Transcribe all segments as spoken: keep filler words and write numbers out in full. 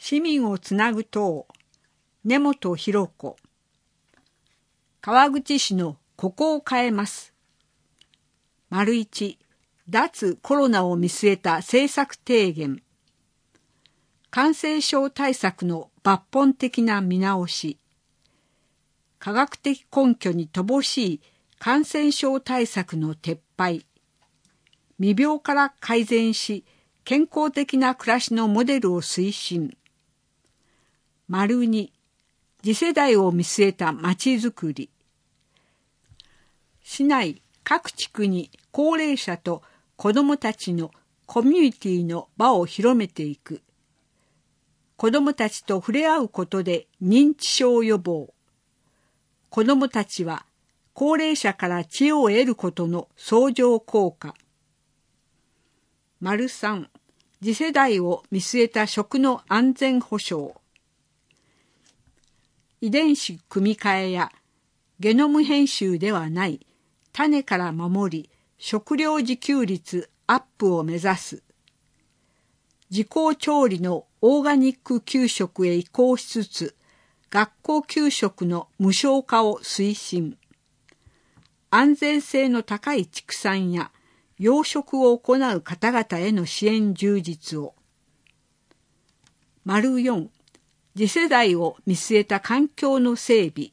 市民をつなぐ党、根本博子。川口市のここを変えます。丸一、脱コロナを見据えた政策提言。感染症対策の抜本的な見直し。科学的根拠に乏しい感染症対策の撤廃。未病から改善し、健康的な暮らしのモデルを推進。丸に、次世代を見据えたまちづくり。市内各地区に高齢者と子どもたちのコミュニティの場を広めていく。子どもたちと触れ合うことで認知症予防。子どもたちは高齢者から知恵を得ることの相乗効果。丸三、次世代を見据えた食の安全保障。遺伝子組み換えやゲノム編集ではない種から守り、食料自給率アップを目指す。自校調理のオーガニック給食へ移行しつつ、学校給食の無償化を推進。安全性の高い畜産や養殖を行う方々への支援充実を。丸四、次世代を見据えた環境の整備。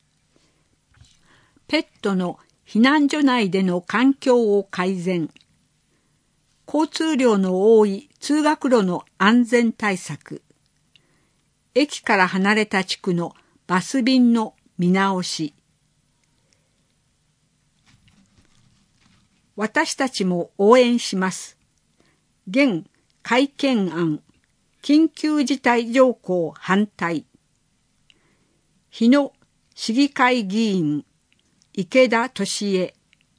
ペットの避難所内での環境を改善。交通量の多い通学路の安全対策。駅から離れた地区のバス便の見直し。私たちも応援します。現改憲案。緊急事態条項反対。日野市議会議員池田俊恵。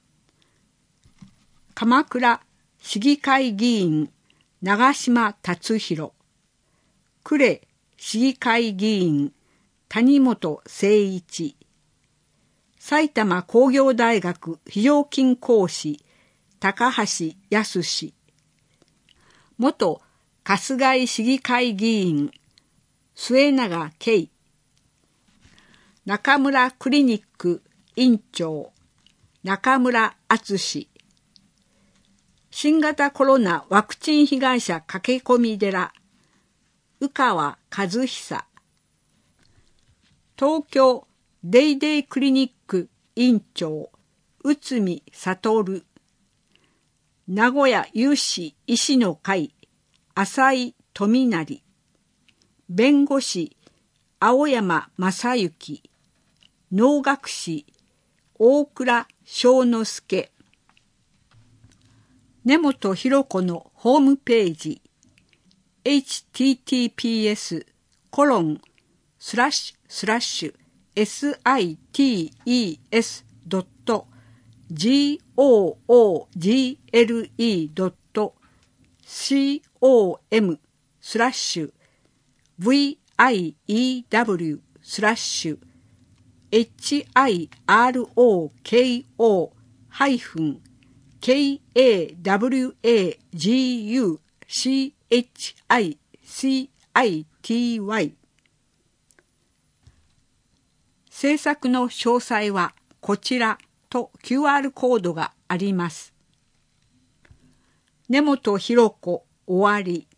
鎌倉市議会議員長島達弘。呉市議会議員谷本誠一。埼玉工業大学非常勤講師高橋康。元春日井市議会議員末永圭。中村クリニック院長中村敦。新型コロナワクチン被害者駆け込み寺宇川和久。東京デイデイクリニック院長内海悟。名古屋有志医師の会浅井富成。弁護士青山正幸。能楽師大倉正之助。根本博子のホームページ エイチティーティーピーエス コロンスラッシュスラッシュ エスアイティーイーエス ドット ジーオーオージーエルイー ドット コム スラッシュ ブイアイイーダブリュー スラッシュ エイチアイアールオーケーオー ハイフン ケーエーダブリューエージーユーシーエイチアイシーアイティーワイ。政策の詳細はこちらと キューアール コードがあります。根本博子終わり。